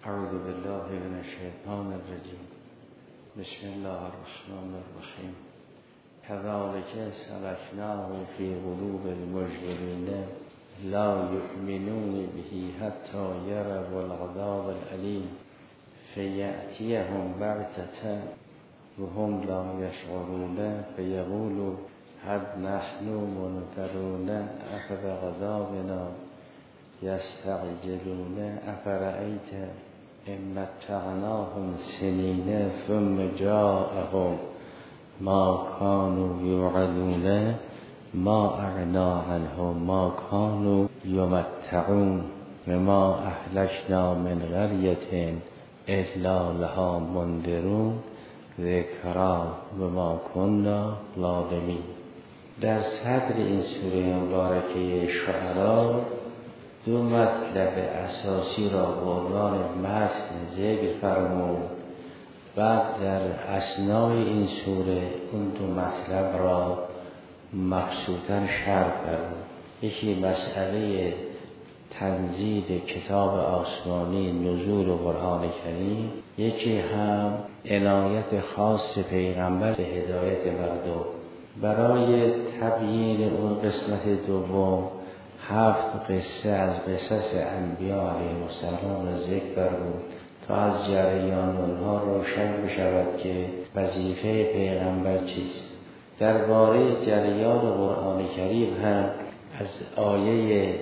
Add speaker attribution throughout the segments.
Speaker 1: اعوذ بالله من الشیطان الرجیم. بسم الله الرحمن الرحیم. كذلك سلكناه في قلوب المجرمين لا يؤمنون به حتى يروا العذاب الأليم فيأتيهم بغتة وهم لا يشعرون فيقولوا هل نحن منذرون أفبعذابنا يستعجلون أفرأيت إن متعناهم سنين ثم جاءهم ما كانوا يوعدون ما أغنى عنهم ما كانوا يمتعون وما أهلكنا من قرية إلا لها منذرون ذکرا و ما کنا ظالمین. در صدر این سوره مبارکه شعرا دو مطلب اساسی را به عنوان متن ذکر فرمود. بعد در اثنای این سوره اون دو مطلب را مبسوطاً شرح فرمود. یکی مسئله تنزیل کتاب آسمانی، نزول قرآن کریم، یکی هم عنایت خاص پیغمبر به هدایت مردم. برای تبیین اون قسمت دوم 7 قصه از قصص انبیا علیهم السلام را ذکر فرمود تا از جریان اونها روشن بشود که وظیفه پیغمبر چیست. درباره جریان قرآن کریم هم از آیه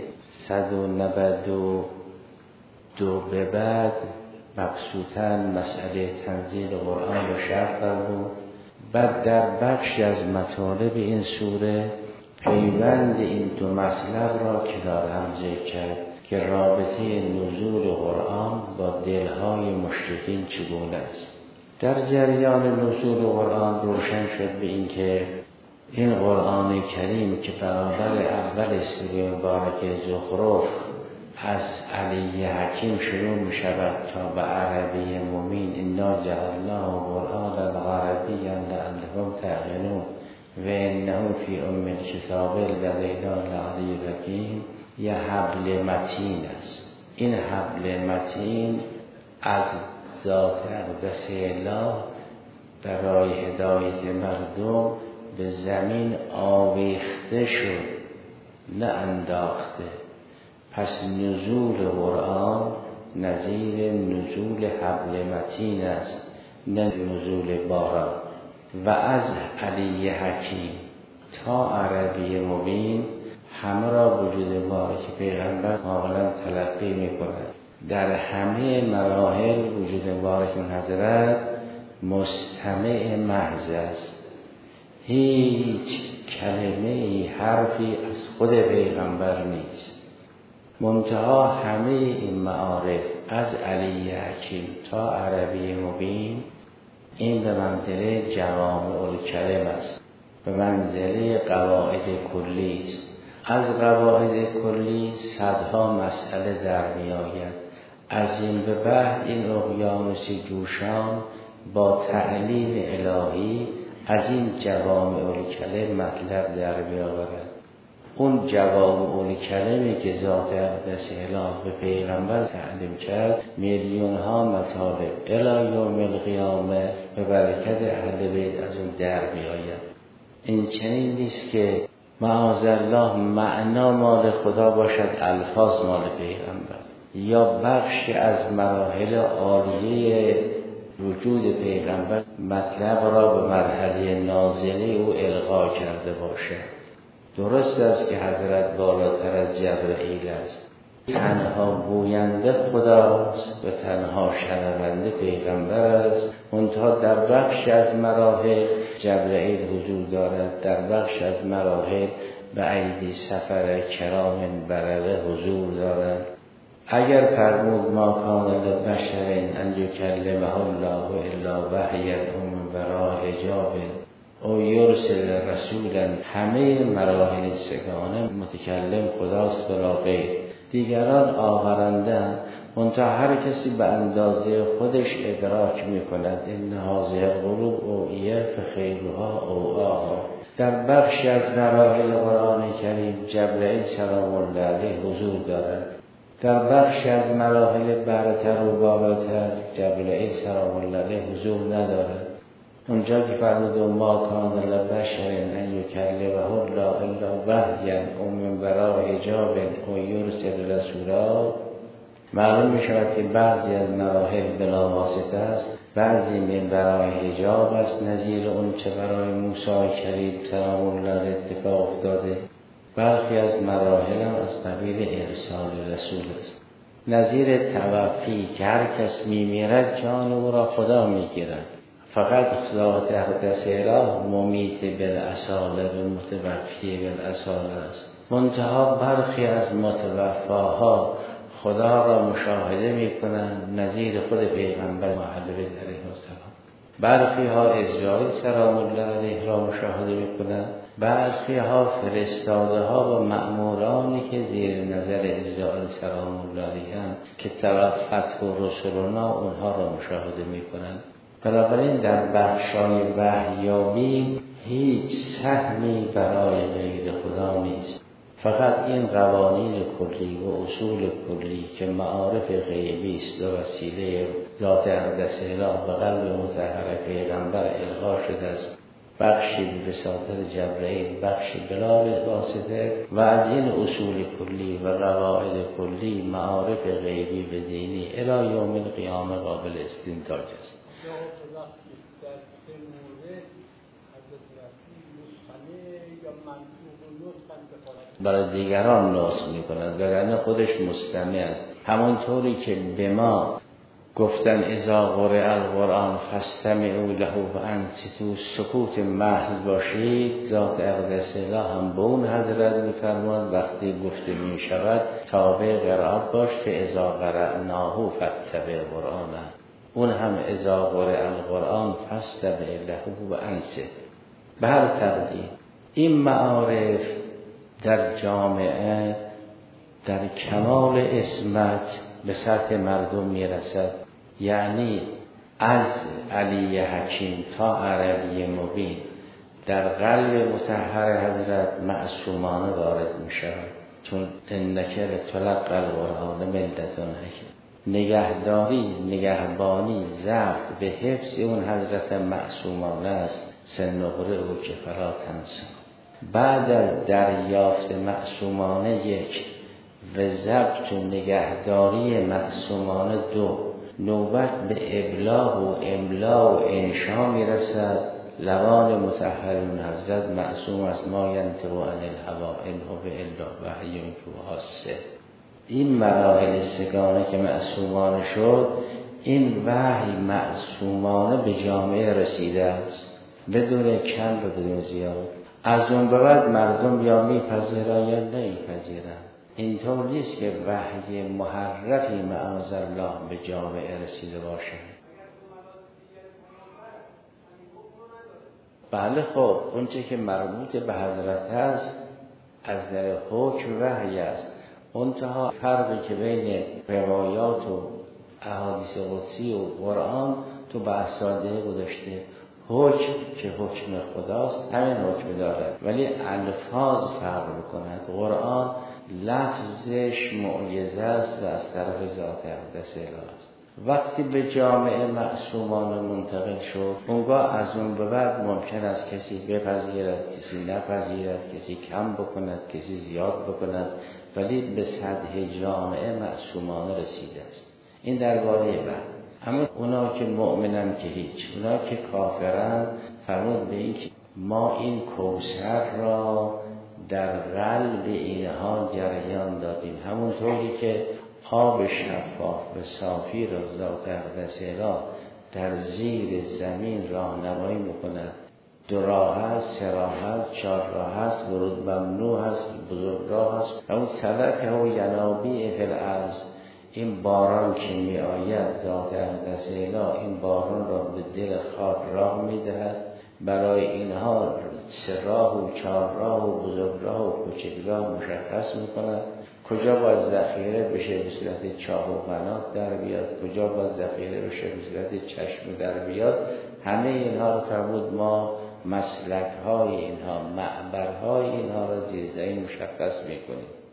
Speaker 1: 192 به بعد مبسوطاً مسئله تنزیل قرآن رو شرح فرمود. بعد در بخشی از مطالب این سوره پیوند این دو مطلب را کنار هم ذکر کرد که رابطه نزول قرآن با دلهای مشرکین چگونه است. در جریان نزول قرآن روشن شد به این که این قرآن کریم که برابر اول سوره مبارکه زخرف از علی حکیم شروع می شود تا به عربی مبین انا جعلناه قرآنا عربیا لعلهم تعقلون و انه فی ام الکتاب لدینا لعلی حکیم یه حبل متین است. این حبل متین از ذات اقدس الله برای هدایت مردم به زمین آویخته شد نه انداخته. پس نزول قرآن نظیر نزول حبل متین است نه نزول باران. و از علی حکیم تا عربی مبین همه را وجود مبارک پیغمبر کاملا تلقی می کند. در همه مراحل وجود مبارک حضرت مستمع محض است. هیچ کلمه حرفی از خود پیغمبر نیست. منتها همه این معارف از علی حکیم تا عربی مبین این به منزله جوامع الکلم است، به منزله قواعد کلی است. از قواعد کلی صدها مسئله در می آید. از این به بعد این اقیانوس جوشان با تعلیم الهی از این جوامع الکلم مطلب در می آورد. اون جوامع الکلمی که ذات اقدس اله به پیغمبر تعلیم کرد میلیون ها مطالب الی یوم القیامه به برکت اهل بیت از اون در می آید. این چنین نیست که معاذالله معنا مال خدا باشد الفاظ مال پیغمبر، یا بخشی از مراحل عالیه وجود پیغمبر مطلب را به مرحله نازله او القا کرده باشد. درست است که حضرت بالاتر از جبرئیل است، تنها گوینده خداست و تنها شنونده پیغمبر است. منتها در بخش از مراحل جبرئیل حضور دارد، در بخش از مراحل به ایدی سفر کرام برره حضور دارد. اگر فرمود ما کان لبشر ان یکلمه الله الا وحیا من وراء حجاب او یرسل رسولا، همه مراحل سگانه متکلم خداست بلا غیر. دیگران آورندن، منتها هر کسی به اندازه خودش ادراک می کند این هذه القلوب اوعیه فخیرها اوعاها. در بخشی از مراحل قرآن کریم جبرئیل سلام الله علیه حضور دارد. در بخشی از مراحل برتر و بالاتر جبرئیل سلام الله علیه حضور ندارد. اونجا که فرمود ما کان لبشر ان یکلمه الله الا وحیا او من وراء حجاب او یرسل رسولا، معلوم می شود که بعضی از مراحل بلا واسطه است، بعضی من برای حجاب است، نظیر اون چه برای موسی کریم سلام الله علیه اتفاق افتاده. برخی از مراحل هم از قبیل ارسال رسول است، نظیر توفی که هر کس می میرد جان او را خدا می گیرد. فقط ذات اقدس اله ممیت بالاصاله و متوفی بالاصاله است. منتها برخی از متوفاها خدا را مشاهده می کنند، نظیر خود پیغمبر محمد علیه السلام. برخی ها اسرائیل سلام الله علیه را مشاهده می کنند، برخی ها فرستاده ها و مأمورانی که زیر نظر اسرائیل سلام الله علیه هم که توفت و رسولنا اونها را مشاهده می کنند. بنابراین در بخشای وحیابی هیچ سهمی برای غیر خدا نیست. فقط این قوانین کلی و اصول کلی که معارف غیبی است و وسیله ذات اقدس اله و قلب مطهر پیغمبر القا شده است، بخشی به وساطت جبرئیل، بخشی بلا واسطه، و از این اصول کلی و قواعد کلی معارف غیبی و دینی الی یوم القیامه قابل استنتاج است. برای دیگران نسخ می کند، وگرنه خودش مستمع است. همانطوری که به ما گفتن اذا قرئ القرآن فاستمعوا له وانصتوا، سکوت محض باشید، ذات اقدس اله هم به اون حضرت می‌فرماد وقتی گفته می شود تابع قرائت باش که اذا قرأناه فاتبع قرآنه، اون هم اذا قرئ القرآن فاستمع له وانصت. به هر تقدیر این معارف در جامعه در کمال عصمت به سطح مردم میرسد، یعنی از علی حکیم تا عربی مبین در قلب مطهر حضرت معصومانه وارد می شود. چون انک لتلقی القرآن من لدن حکیم، نگهداری، نگهبانی، ضبط به حفظ اون حضرت معصومانه است. سنقرئ او که فلا تنسی، بعد از دریافت معصومانه یک و ضبط و نگهداری معصومانه دو، نوبت به ابلاغ و املا و انشا میرسد. لبان مطهرون حضرت معصوم است، ما ینطق عن الهوی ان هو الا وحی یوحی. این مراحل سگانه که معصومانه شد، این وحی معصومانه به جامعه رسیده است بدون کم و بدون زیاد. از اون به بعد مردم یا میپذیرن یا نمیپذیرن. اینطور نیست که وحی محرفی معاذالله به جامعه رسیده باشد. بله خب اون چه که مربوط به حضرت است از در حکم وحی است. منتها فرقی که بین روایات و احادیث قدسی و قرآن تو بحث ساده گذاشته. حکم که حکم خداست همین حکم دارد، ولی الفاظ فرق می‌کند. قرآن لفظش معجزه است و از طرف ذات اقدس اله است. وقتی به جامعه معصومانه منتقل شد، اونگاه از اون به بعد ممکن است کسی بپذیرد، کسی نپذیرد، کسی کم بکند، کسی زیاد بکند، ولی به سطح جامعه معصومانه رسیده است. این درباره بعد. اما اونا که مؤمنن که هیچ، اونا که کافرن فرمود به این که ما این کوثر را در قلب اینها جریان دادیم، همونطوری که آب شفاف و صافی را ذات اقدس اله در زیر زمین راهنمایی میکند. 2 راه هست، 3 راه هست، 4 راه هست، ورود ممنوع هست، بزرگ راه هست. اون سلکه و ینابیع فی الارض، این باران که می آید ذات اقدس اله این باران را به دل خاک راه می دهد. برای اینها 3 راه و 4 راه و بزرگ راه و کوچک راه مشخص می کند. کجا باید ذخیره بشه به صورت چاه و قنات در بیاد، کجا باید ذخیره بشه به صورت چشم در بیاد. همه اینها رو فرمود ما مسلک های اینها، معبر های اینها را زیر زمین مشخص می کنیم.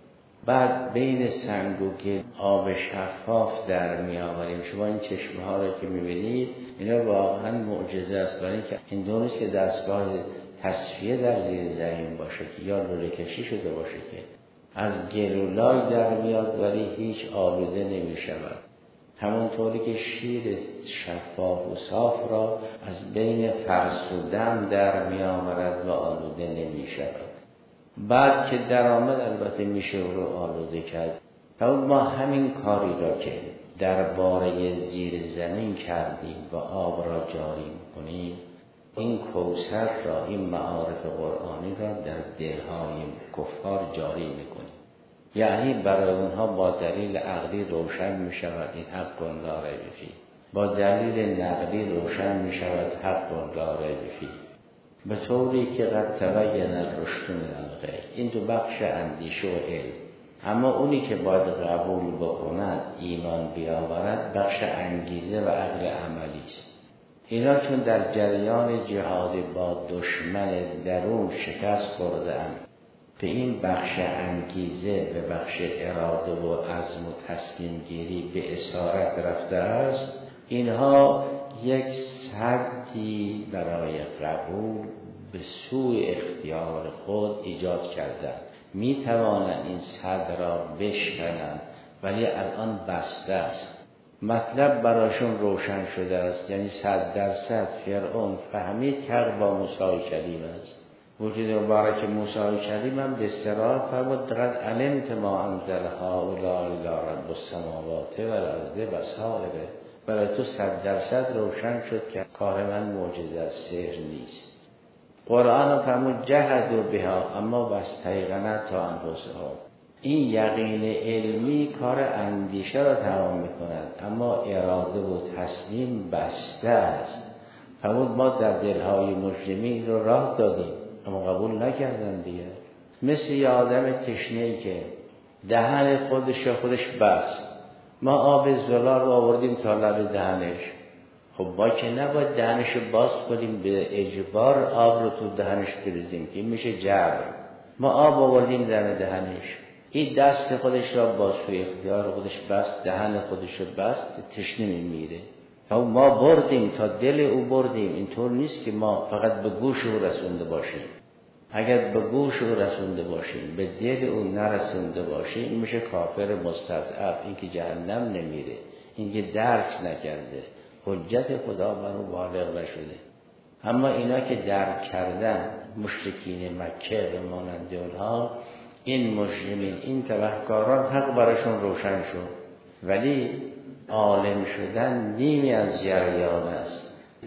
Speaker 1: بعد بین سنگ و گل آب شفاف در می آوریم. شما این چشمه ها رو که میبینید اینا واقعا معجزه است، برای اینکه این دونست که دستگاه تصفیه در زیر زمین باشه که یا لوله کشی شده باشه که از گل و لای در میاد ولی هیچ آلوده نمی شود. همونطوری که شیر شفاف و صاف را از بین فرس و دم در می آورد و آلوده نمی شود. بعد که در آمد البته میشه رو آلوده کرد. ما همین کاری را که درباره زیر زمین کردیم و آب را جاری کنیم، این کوثر را، این معارف قرآنی را در دلهای کفار جاری میکنیم. یعنی برای اونها با دلیل عقلی روشن میشود این حق لا ریب فیه، با دلیل نقلی روشن میشود حق لا ریب فیه، به طوری که قد تبین الرشد من الغی. این دو بخش اندیشه و علم. اما اونی که باید قبول بکند، ایمان بیاورد، بخش انگیزه و عقل عملی است. اینا چون در جریان جهاد با دشمن درون شکست خورده‌اند، به این بخش انگیزه، به بخش اراده و عزم و تصمیم گیری به اسارت رفته است، اینها یک سدی برای قبول به سوی اختیار خود ایجاد کردند. می توانند این سد را بشکنند ولی الان بسته است. مطلب براشون روشن شده است، یعنی 100% فرعون فهمید که حق با موسی کلیم است. وجود مبارک موسی کلیم هم به استراحت فرمود قد علمت ما انزل هؤلاء الا رب السماوات والارض بصائر. برای تو 100% روشن شد که کار من معجزه است، سحر نیست. قرآن فرمود جهدوا بها اما واستیقنتها تا انفسهم. این یقین علمی کار اندیشه را تمام میکند، اما اراده و تصمیم بسته است. فرمود ما در دلهای مجرمین رو راه دادیم اما قبول نکردن دیگه. مثل یه آدم تشنه‌ای که دهن خودش بست، ما آب زلال رو آوردیم تا لب دهنش. خب ما که نباید دهنش باز کنیم به اجبار آب رو تو دهنش بریزیم که میشه جبر. ما آب آوردیم دهنش، این دست خودش را با سوی اختیار خودش بست، دهن خودش رو بست، تشنه میمیره. ما بردیم تا دل او بردیم. اینطور نیست که ما فقط به گوش او رسونده باشیم. اگر به گوش او رسونده باشیم، به دل او نرسونده باشیم، این میشه کافر مستضعف، این که جهنم نمیره، این که درک نکرده، حجت خدا بر او بالغ نشده. اما اینا که درک کردن، مشرکین مکه و مانند اونها، این مجرمین، این تبهکاران، حق براشون روشن شد، ولی عالم شدن نیمی از جریان است.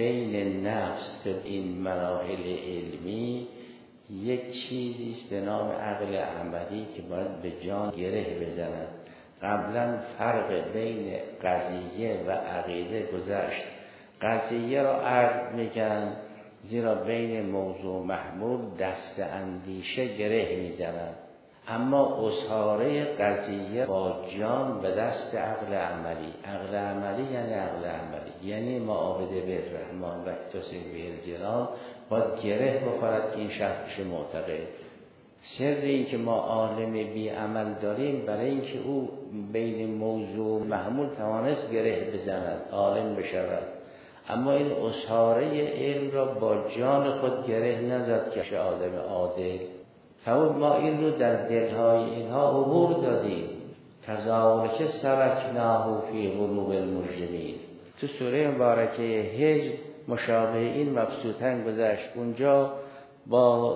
Speaker 1: بین نفس و این مراحل علمی یک چیزی است به نام عقل عملی که باید به جان گره بزنند. قبلا فرق بین قضیه و عقیده گذشت. قضیه را عقل میگن زیرا بین موضوع و محمول دست اندیشه گره میزنند، اما اساره قضیه با جان به دست عقل عملی. عقل عملی یعنی عقل عملی، یعنی معاهده به رحمان و اکتسب به الجنان باید گره بخورد که این شخص معتقد. سر این که ما عالم بی عمل داریم برای اینکه او بین موضوع و محمول توانست گره بزند، عالم بشود، اما این اساره علم را با جان خود گره نزد که آدم عادل. فرمود ما این رو در دلهای اینها عبور دادیم. کذالک سلکناه فی قلوب المجرمین. تو سوره مبارکه هجر مشابه این مبسوطاً گذشت. اونجا با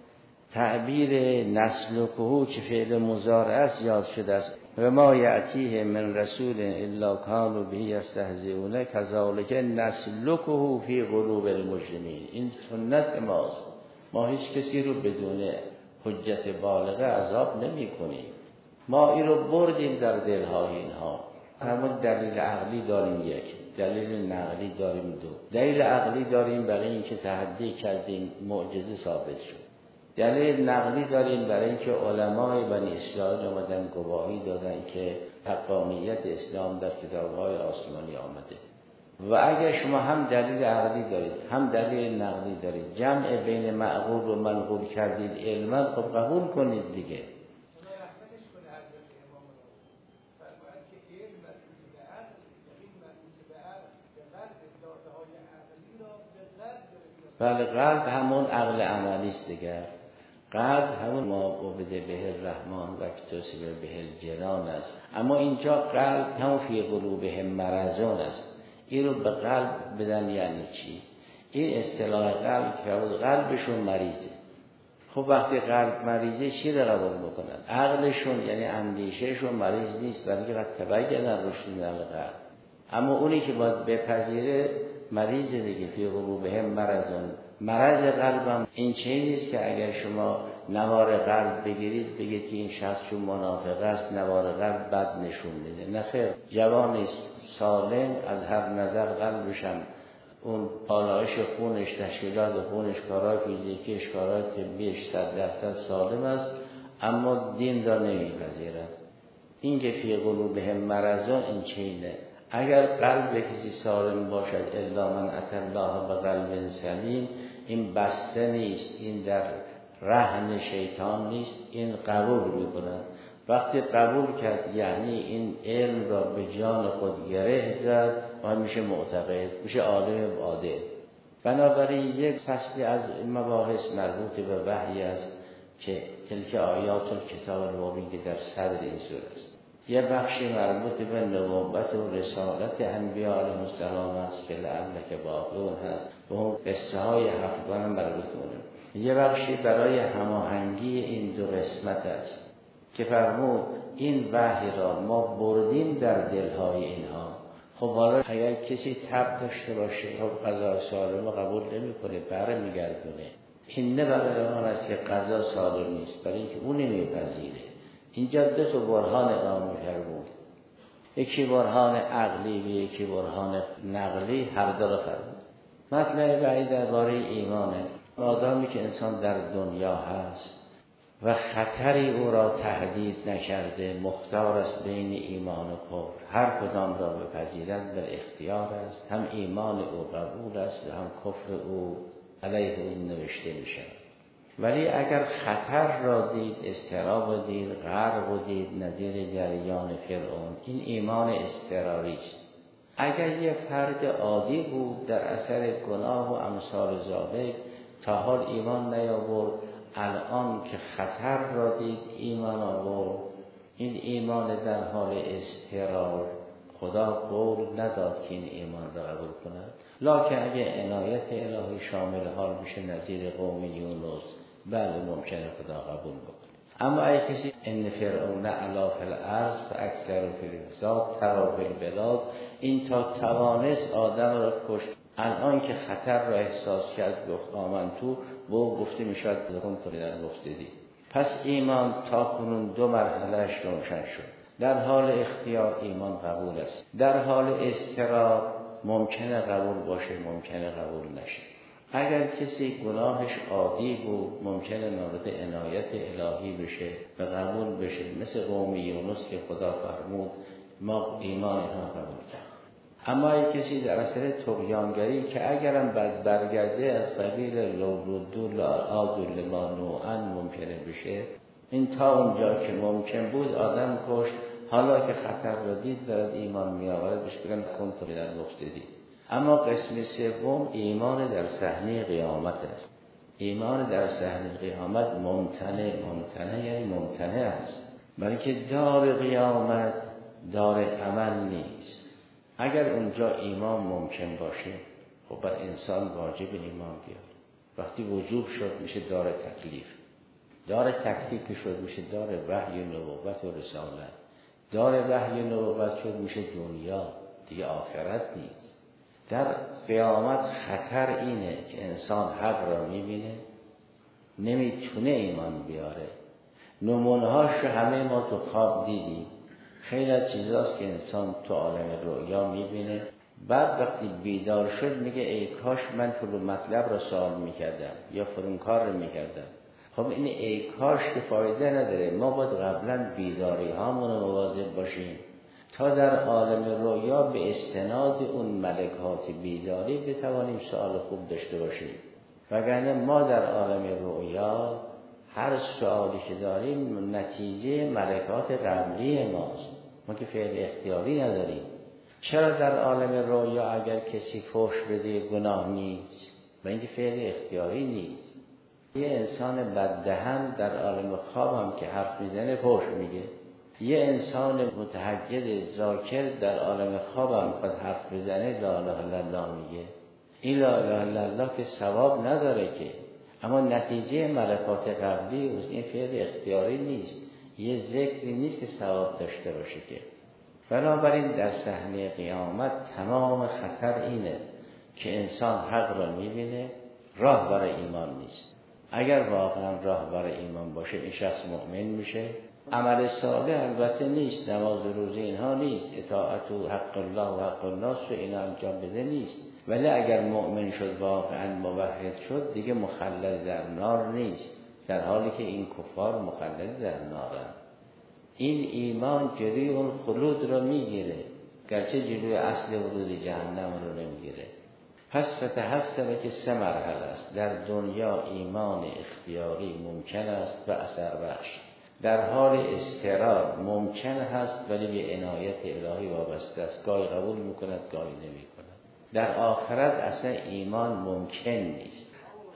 Speaker 1: تعبیر نسلکه که فعل مضارع است یاد شده است. و ما یأتیه من رسول الا کانوا به یستهزئون کذالک نسلکه فی قلوب المجرمین. این سنت ماست. ما هیچ کسی رو بدون حجت بالغه عذاب نمی کنیم. ما این رو بردیم در دلهای اینها. اما دلیل عقلی داریم یک، دلیل نقلی داریم دو. دلیل عقلی داریم برای اینکه تحدی کردیم معجزه ثابت شد. دلیل نقلی داریم برای اینکه علمای بنی اسرائیل اومدن گواهی دادن که حقانیت اسلام در کتاب‌های آسمانی آمده. و اگر شما هم دلیل عقلی دارید هم دلیل نقلی دارید، جمع بین معقول و منقول کردید علما، خب قبول کنید دیگه. بله قلب همون عقل عملی است دیگر. قلب همون ما بده به الرحمن و کتاسب به الجنان است. اما اینجا قلب همون فی قلوبهم مرضون است. این رو به قلب بدن یعنی چی؟ این اصطلاح قلب که قلبشون مریضه. خب وقتی قلب مریضه چی رو قبول بکنن؟ عقلشون یعنی اندیشهشون مریض نیست، بلکه قد تبین رشد من الغی. اما اونی که باید بپذیره مریضه دیگه. فی قلوبهم مرضون. مرض قلبم این چیزی نیست که اگر شما نوار قلب بگیرید بگید که این شخص چون منافق است نوار قلب بد نشون میده. نه خیر، جوان است سالم، از هر نظر قلبش هم اون پالایش خونش، تشکیلات خونش، کارهای فیزیکیش، کارهای طبیش 100% سالم است، اما دین را نمیپذیرد. این که فی قلوبهم مرضون این چینه. اگر قلب کسی سالم باشد الا من اتى الله بقلب سلیم، این بسته نیست، این در رهن شیطان نیست، این قبول می‌کند. وقتی قبول کرد یعنی این علم را به جان خود گره زد و میشه معتقد، میشه عالم عادل. بنابراین یک فصلی از مباحث مربوط به وحی است که تلک آیات الکتاب المبین که در صدر این سوره است. یه بخشی مربوط به نبوت و رسالت انبیاء علیهم السلام است که لعلک باقون هست و اون قصه های هفتگان هم مربوط به. یه بخشی برای هماهنگی این دو قسمت است که فرمود این وحی را ما بردیم در دلهای اینها. خب حالا اگر کسی تب داشته باشه خب قضا سالم قبول نمی‌کنه، برمیگردونه. این نه برای آن است که قضا سالم نیست، برای اینکه اون نمیپذیره. اینجا دو تا برهان اقامه فرمود، یکی برهان عقلی و یکی برهان نقلی، هر دو را فرمود. مطلب بعدی درباره ایمانه. آدمی که انسان در دنیا هست و خطری او را تهدید نکرده، مختار است بین ایمان و کفر. هر کدام را بپذیرد بر اختیار است. هم ایمان او قبول است و هم کفر او علیه این نوشته می شود. ولی اگر خطر را دید، اضطراب دید، غرق دید، نظیر جریان فرعون، این ایمان اضطراری است. اگر یه فرد عادی بود در اثر گناه و امثال ذالک تا حال ایمان نیاورد، الان که خطر را دید ایمان آورد، این ایمان در حال اضطرار خدا قول نداد که این ایمان را قبول کند. لکن اگه عنایت الهی شامل حال میشه نظیر قوم یونس، بله ممکنه خدا قبول بکنه. اما اگه کسی ان فرعون علا فی الارض فاکثر فی الفساد تری فی البلاد، این تا توانست آدم را کشت، الان که خطر را احساس کرد گفت آمن تو با گفته میشد بخون تو در مفتدی. پس ایمان تا کنون دو مرحلهش روشن شد. در حال اختیار ایمان قبول است، در حال اضطرار ممکنه قبول باشه، ممکنه قبول نشه. اگر کسی گناهش عادی بود ممکنه مورد عنایت الهی بشه و قبول بشه، مثل قوم یونس که خدا فرمود ما ایمان اینها قبول کرد. اما اگه کسی در اثر طغیانگری که اگرم بعد برگرده از قبیل لو ردوا لعادوا لما نهوا عنه ممکنه بشه، این تا اونجا که ممکن بود آدم کشت، حالا که خطر را دید دارد ایمان میآورد بهش بگن کنت من المفسدین. اما قسم سوم ایمان در صحنه قیامت است. ایمان در صحنه قیامت ممتنع یعنی ممتنع است، بلکه دار قیامت دار عمل نیست. اگر اونجا ایمان ممکن باشه خب بر انسان واجب ایمان بیاد. وقتی وجوب شد میشه دار تکلیف، دار تکلیف شد میشه دار وحی و نبوت و رسالت، دار وحی و نبوت شد میشه دنیا، دیگه آخرت نیست. در قیامت خطر اینه که انسان حق را میبینه نمیتونه ایمان بیاره. نمونه‌هاش همه ما تو خواب دیدیم. خیلی از چیزاست که انسان تو عالم رؤیا میبینه، بعد وقتی بیدار شد میگه ای کاش من فلان مطلب را سوال میکردم یا فلان کار رو میکردم. خب این ای کاش که فایده نداره. ما باید قبلا بیداری هامون رو مواظب باشیم تا در عالم رؤیا به استناد اون ملکات بیداری بتوانیم سوال خوب داشته باشیم. وگرنه ما در عالم رؤیا هر سوالی که داریم نتیجه ملکات قبلی ماست، ما که فعل اختیاری نداریم. چرا در عالم رؤیا اگر کسی فحش بده گناه نیست، و اینکه فعل اختیاری نیست. یه انسان بددهن در عالم خواب هم که حرف میزنه فحش میگه. یه انسان متهجد ذاکر در عالم خواب هم خود حرف بزنه لا اله الا الله میگه. این لا اله الا الله که ثواب نداره که، اما نتیجه ملکات قبلی این فعل اختیاری نیست، یه ذکری نیست که ثواب داشته باشه که. بنابراین در صحنه قیامت تمام خطر اینه که انسان حق را میبینه، راه برای ایمان نیست. اگر واقعا راه برای ایمان باشه این شخص مؤمن میشه. عمل صالح البته نیست، نماز و روزه اینها نیست، اطاعت و حق الله و حق الناس رو اینا انجام بده نیست، ولی اگر مؤمن شد واقعا موحد شد دیگه مخلد در نار نیست، در حالی که این کفار مخلد در نارن. این ایمان جلوی اون خلود رو میگیره، گرچه جلوی اصل ورود جهنم رو نمیگیره. پس فتحسن که 3 مرحله است. در دنیا ایمان اختیاری ممکن است و اثر بخش، در حال استقرار ممکن هست ولی به عنایت الهی وابسته است، گاهی قبول میکند گاهی نمیکند. در آخرت اصلا ایمان ممکن نیست.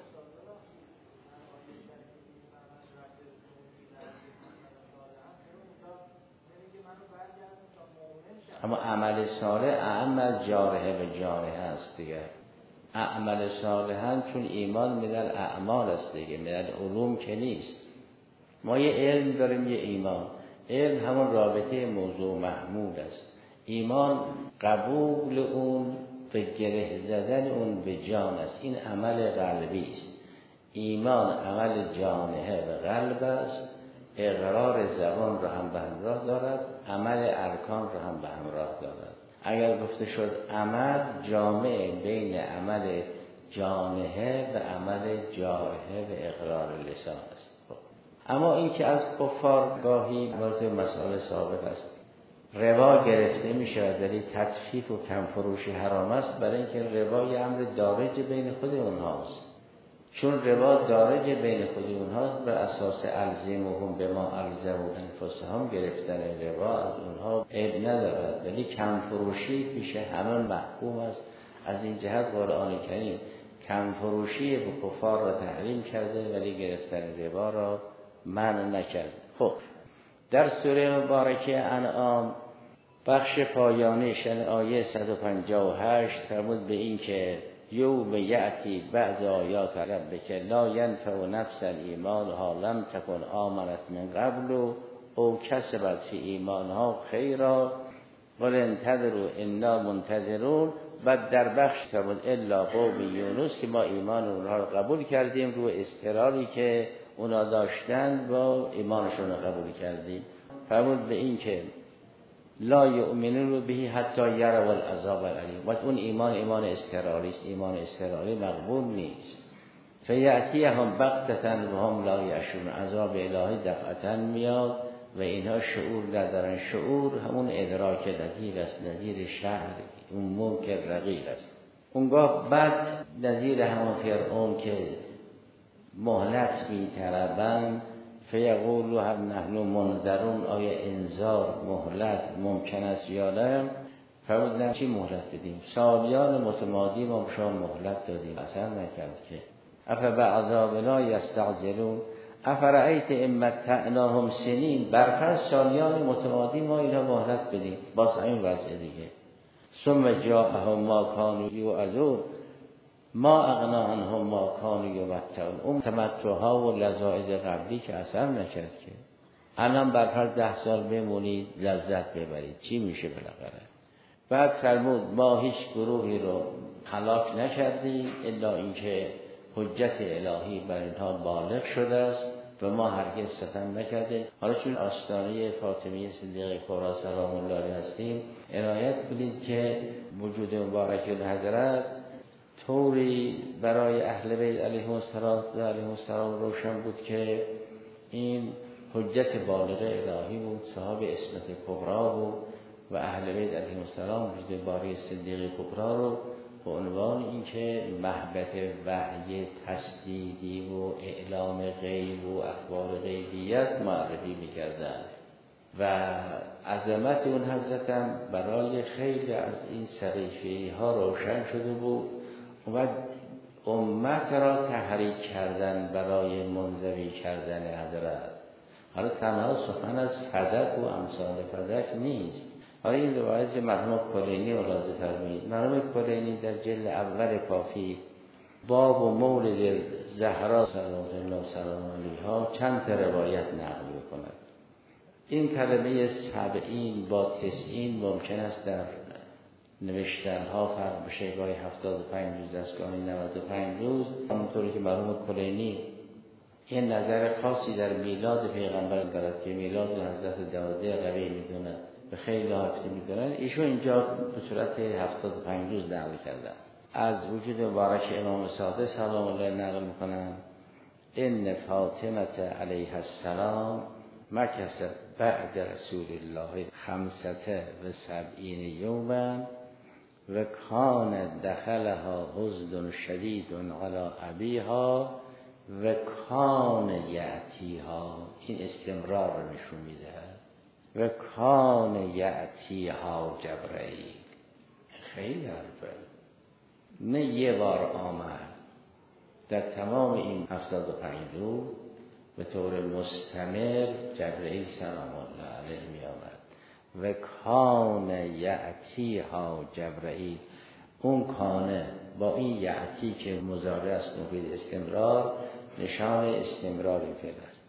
Speaker 1: اما عمل صالح اعم از جارحه و جانحه است دیگه. اعمال صالحان چون ایمان من الاعمال است دیگه، من العلوم که نیست. ما یه علم داریم یه ایمان. علم همون رابطه موضوع محمول است. ایمان قبول اون به گره زدن اون به جان است. این عمل قلبی است. ایمان عمل جانحه و قلب است. اقرار زبان را هم به همراه دارد، عمل ارکان را هم به همراه دارد. اگر گفته شد عمل، جامع بین عمل جانحه و عمل جارحه و اقرار لسان است. اما این که از کفار گاهی وارد مسائل ثابت است، ربا گرفته می شود ولی تطفیف و کم فروشی حرام است، برای اینکه ربا یه امر دارج بین خود اونهاست. چون ربا دارج بین خود اونهاست، بر اساس الزمهم به ما الزموا انفسهم گرفتن ربا از اونها عیب ندارد، ولی کم فروشی پیش همه محکوم است. از این جهت قرآن کریم کم فروشی به کفار را تحریم کرده ولی گرفتن ربا را منع نکرده. خب در سوره مبارکه انعام بخش پایانیش آیه 158 فرمود به این که یوم یأتی بعض آیات ربک لا ینفع نفسا ایمانها لم تکن آمنت من قبل او کسبت فی ایمانها خیرا قل انتظروا انا منتظرون. بعد در بخش فرمود الا قوم یونس که ما ایمان اونها رو قبول کردیم، رو اصراری که اونا داشتن با ایمانشون رو قبول کردیم. فرمود به این که لا یؤمنون به حتی یروا العذاب العلیم. و اون ایمان اضطراری است، ایمان اضطراری مقبول نیست. فیأتیهم بغتة و هم لا یشعرون، عذاب الهی دفعتاً میاد و اینها شعور ندارن. شعور همون ادراک دقیق است، نظیر شعر، اون منکر رقیق است. اونگاه بعد نظیر همون فرعون که مهلت می‌طلبند، فیقولوا هل نحن منذرون، آیا انذار مهلت ممکن است یا نه؟ فرمودن چی مهلت بدیم؟ سالیان متمادی ما به شما مهلت دادیم، اثر نکرد که. افبعذابنا یستعجلون افرأیت ان متعناهم سنین، برفرض سالیان متمادی ما اینا مهلت بدیم، باز این وضع دیگه. ثم جاءهم ما کانوا یوعدون ما اغنا عنهم ما کانوا یمتعون. اون تمتعها و لذائذ قبلی که اثر نکرد که. الان برفرض 10 سال بمونید لذت ببرید، چی میشه بالاخره؟ بعد فرمود ما هیچ گروهی رو هلاک نکردیم الا اینکه حجت الهی بر اینها بالغ شده است و ما هرگز ستم نکردیم. حالا چون آستانه فاطمیه صدیقه کبری سلام الله علیها هستیم، عنایت کنید که وجود مبارک الحضرت طوری برای اهل بیت علیهم السلام روشن بود که این حجت بالغه الهی بود، صاحب اسمت کبرا بود و اهل بیت علیهم السلام وجود باری صدیقه کبرا رو به عنوان اینکه محبت وحی تصدیقی و اعلام غیب و اخبار غیبی است معرفی می‌کردند و عظمت اون حضرت هم برای خیلی از این سقیفه‌ها روشن شده بود. و امت را تحریک کردن برای منزوی کردن حضرت. حالا تنها سخن از فدک و امثال فدک نیست. حالا این روایت مرحوم کلینی ملاحظه فرمایید. مرحوم کلینی در جلد اول کافی باب و مولد زهرا صلوات الله سلام علیها چند تا روایت نقل می‌کند. این کلمه 70 با 90 ممکن است در نوشتن‌ها فرق بشه، گاهی 75 روز است، گاهی 95 روز. همونطوری که مرحوم کلینی این نظر خاصی در میلاد پیغمبر دارد که میلاد حضرت 12 ربیع میدونن، به خیلی هفته میدونن، ایشون اینجا به صورت 75 روز نقل کردن. از وجود مبارک امام صادق سلام الله نقل میکنن ان فاطمه علیها السلام مکثت بعد رسول الله 75 یوما و کان دخلها حزن شدید علی ابیها و کان یأتیها. این استمرار رو نشون میده. و کان یأتیها جبرئیل. خیلی حرفه، نه یه بار آمد، در تمام این 75 روز به طور مستمر جبرئیل سلام الله علیه می آمد. و کان یأتیها جبرئیل. اون کانه با این یأتی که مضارع است مفید استمرار، نشان استمرار فعل است.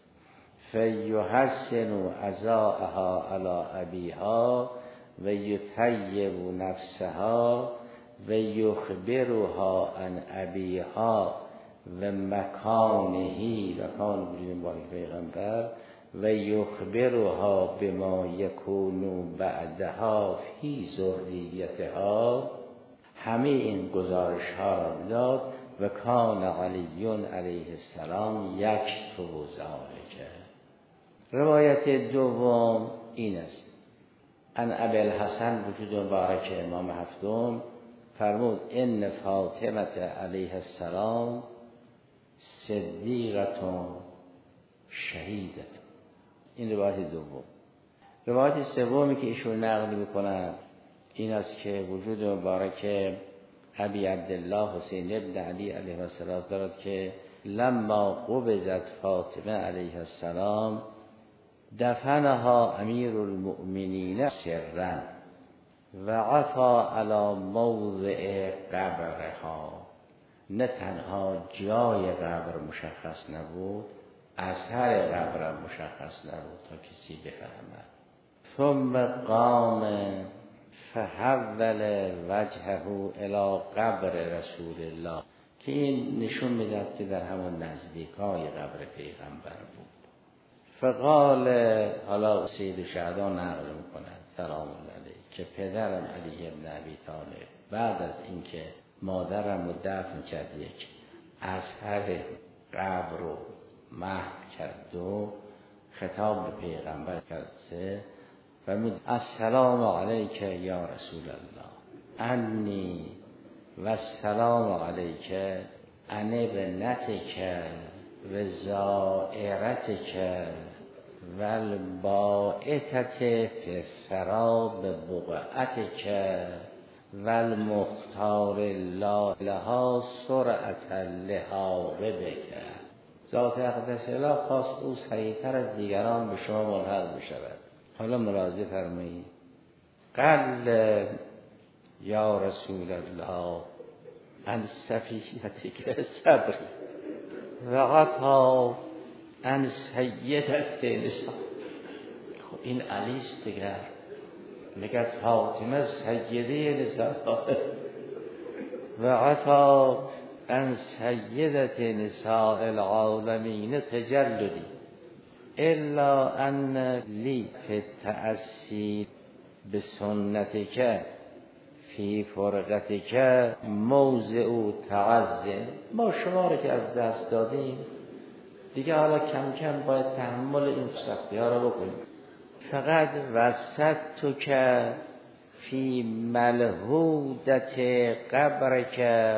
Speaker 1: فیحسن عزاءها علی ابیها و یطیب نفسها و یخبرها عن ابیها و مکانهی و کان بودیم با پیغمبر و یخبرها بما یکون بعدها فی ذریتها. همه این گزارش ها را داد. و کان علی علیه السلام یکتب ذلک. روایت دوم این است. ان ابی الحسن وجود مبارک امام هفتم فرمود ان فاطمه علیه السلام صدیقه شهیده. این روایت دوم. روایت سومی که ایشون نقل میکنند این است که وجود مبارک ابی عبدالله حسین ابن علی علیه السلام دارد که لما قبضت فاطمه علیه السلام دفنها امیر المؤمنین سرا و عفا علی موضع قبرها. نه تنها جای قبر مشخص نبود، اثر قبر مشخص نبود تا کسی بفهمد. ثم قام فحول وجهه الی قبر رسول الله، که این نشون میداد که در همون نزدیکای قبر پیغمبر بود. فقال، حالا سید شهدان نقل میکنند سلام الله علیه که پدرم علی ابن ابی طالب بعد از اینکه مادرم رو دفن کرد یک اثر قبر رو محو کرد و خطاب به پیغمبر کرد فرمود السلام علیک یا رسول الله انی و السلام علیک ان ابنتک و زائرتک و البائتت فی السراب بقعتک و المختار الله لها سرعت لحاق بک. ذات اقدس الله خواست او سریعتر از دیگران به شما ملحق بشود. حالا ملاحظه فرمایید. قل یا رسول الله عن صفیتک صبر و عفا عن سیدت نساء. خب این علیست دیگر، میگه فاطمه سیده نساء و عفا عن سیدت نساء العالمین تجلدی الا ان لی فی التأسی بسنتک فی فرقتک موضع تعظم. ما شما رو که از دست دادیم دیگه حالا کم کم باید تحمل این سختی ها رو بکنیم. فقط وسطتک فی ملحودت قبرک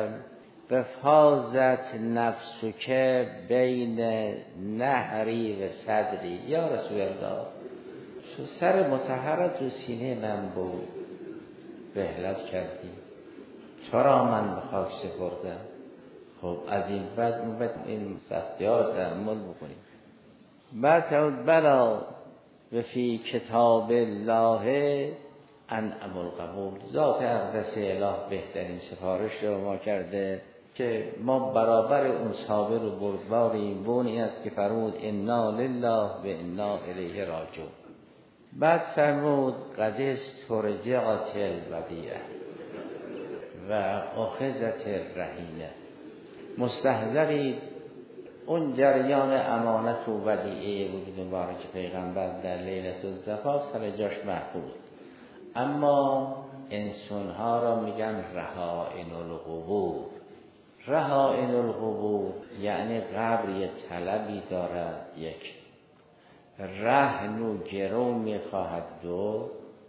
Speaker 1: بفازت نفسک بین نهری و صدری. یا رسول الله سر مطهرت رو سینه من بود، رحلت کردی، چرا من به خاک سپردم؟ خب از این بعد این سختی ها رو تحمل بکنیم. بعد فرمود بلا و فی کتاب الله انعم القبول. ذات اقدس اله بهترین سفارش رو ما کرده که ما برابر اون صابر و بردباریم. بونی است که فرمود انا لله و انا الیه راجعون. بعد فرمود قد استرجعت الودیعه و اخذت الرهینه. مستحضرید اون جریان امانت و ودیعه وجود مبارک پیغمبر در لیلة الزفاف سر جاش محفوظ، اما انسانها را میگن رهائن القبور. رهائن القبور یعنی قبر یه طلبی دارد، یک رهن و گرو میخواهد، دو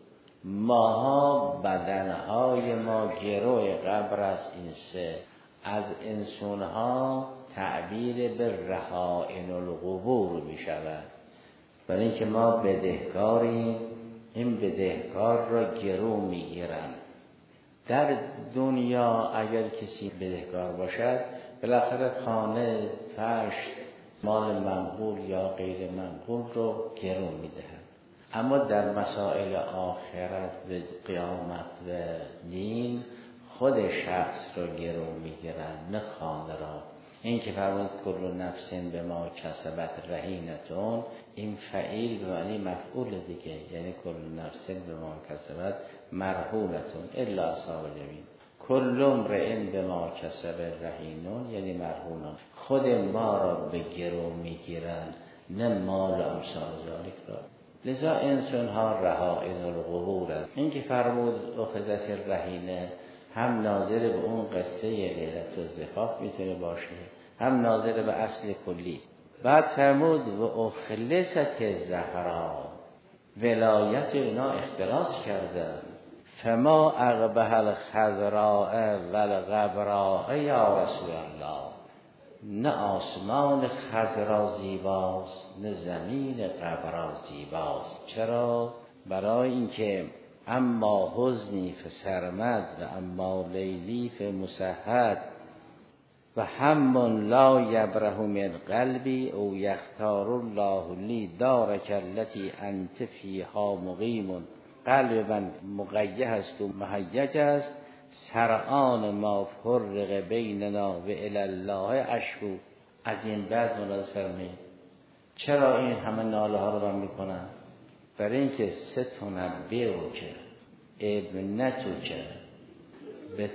Speaker 1: ماها بدنهای ما گروه قبر است، این سه. از انسانها تعبیر به رهائن القبور می شود، برای اینکه ما بدهکاریم، این بدهکار را گرو می گیرن. در دنیا اگر کسی بدهکار باشد بالاخره خانه، فرش، مال منقول یا غیر منقول رو گرو می دهد. اما در مسائل آخرت و قیامت و دین خود شخص رو گرو می گیرن، نه خانه را. این که فرمود کل نفس به ما کسبت رهینتون، این فعیل به معنی مفعول دیگه، یعنی کل نفس به ما کسبت مرهونتون الا اصحاب الیمین. کل امرئ به ما کسب رهینون یعنی مرهونان. خود ما را به گرو میگیرن، نه مال امثال ذالک را. لذا انسان ها رهائن القبور است. این که فرمود اخذت الرهینه هم ناظر به اون قصه لیلة الزفاف میتونه باشه، هم ناظر به اصل کلی. بعد فرمود و اخلصت زهرا، ولایت اینا اختلاس کردن. فما اقبح الخضراء والغبراء یا رسول الله. نه آسمان خضرا زیباست، نه زمین غبرا زیباست. چرا؟ برای اینکه اما حزنی فسرمد و اما لیلی فمسهد و هم لا یبره من قلبی او یختار الله لی دارک التي انت فیها مقیم. قلب من مقیه است و مهیج است. سرعان ما فرق بیننا و الی الله اشکو. از این بعد ملاحظه فرمایید چرا این همه ناله ها رو من میکنم؟ برای اینکه ستنبئ که ابنتو که به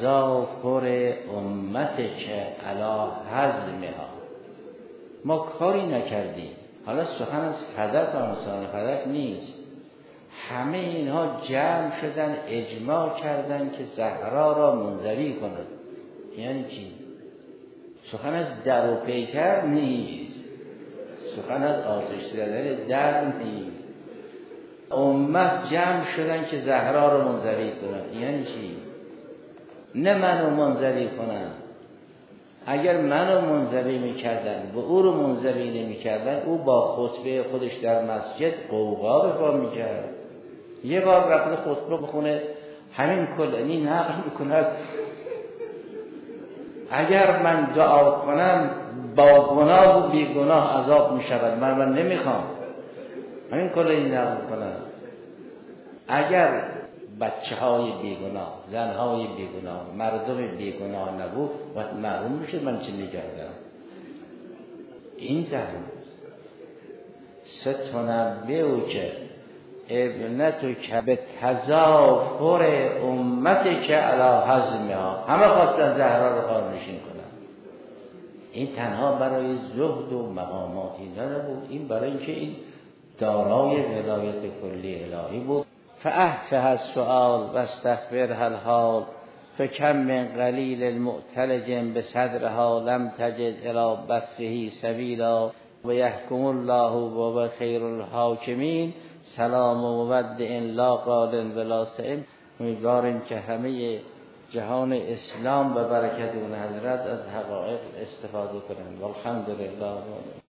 Speaker 1: تذاکر امت که علی هضمها. ما کاری نکردیم. حالا سخن از هدف و مثال هدف نیست. همه اینها جمع شدن اجماع کردن که زهرا را منزوی کنند. یعنی چی؟ سخن از در و پیکر نیست، سخن از آتش زدن در نیست. امت جمع شدن که زهرا را منزوی کنند. یعنی چی؟ نه منو منزوی کنند. اگر منو منزوی میکردن و او رو منزوی نمیکردن، او با خطبه خودش در مسجد قوقا به پا میکرد. یه بار رفته خطبه بخونه همین کلنی نقل میکند اگر من دعا کنم با گناه و بی گناه عذاب میشود، من نمیخوام. همین کلنی نقل کنم اگر بچه های بیگناه، زن های بیگناه، مردم بیگناه نبود وقت معلوم میشد من چی میکردم. این زهر ستنبئ که ابنتو که به تظاهر امت که علی هضمها. همه خواستن زهرا رو خارنشین کنن. این تنها برای زهد و مقاماتی نبود، این برای اینکه این دارای ولایت کلی الهی بود. فاحفظ السؤال و استغفرها الحال فکم من قلیل المعتلج بصدرها لم تجد الی بثه سبیلا و یحکم الله و خیر الحاکمین. سلام و مودع لا قال ولا سئم. امیدواریم که همه جهان اسلام به برکت اون حضرت از حقایق استفاده کنند. والحمدلله.